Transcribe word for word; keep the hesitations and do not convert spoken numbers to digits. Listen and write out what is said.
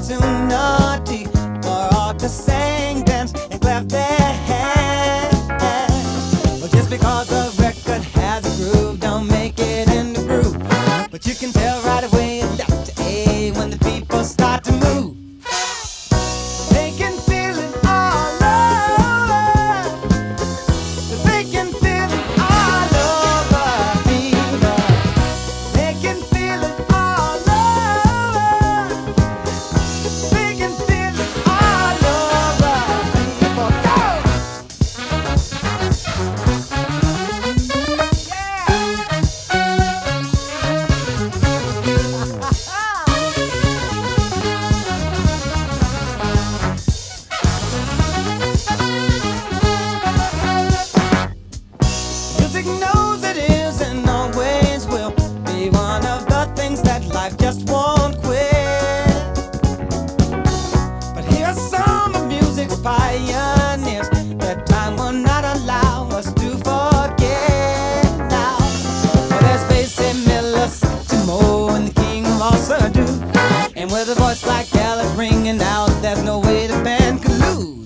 too naughty for all to sing, dance, and clap their hands. Well, just because a record has a groove, don't make it in the groove. But you can tell right away left to A when the people start to move. They can feel it all over. They can feel it all over, fever. They can feel it all over. They can feel it all over, fever. Go! Music knows it is and always will be one of the things that life just won't quit. But here's some of music's pioneers that time will not allow us to forget now. Well, there's Basie Miller, Satchmo, and the king of all Surdu. And with a voice like Alice ringing out, there's no way the band could lose.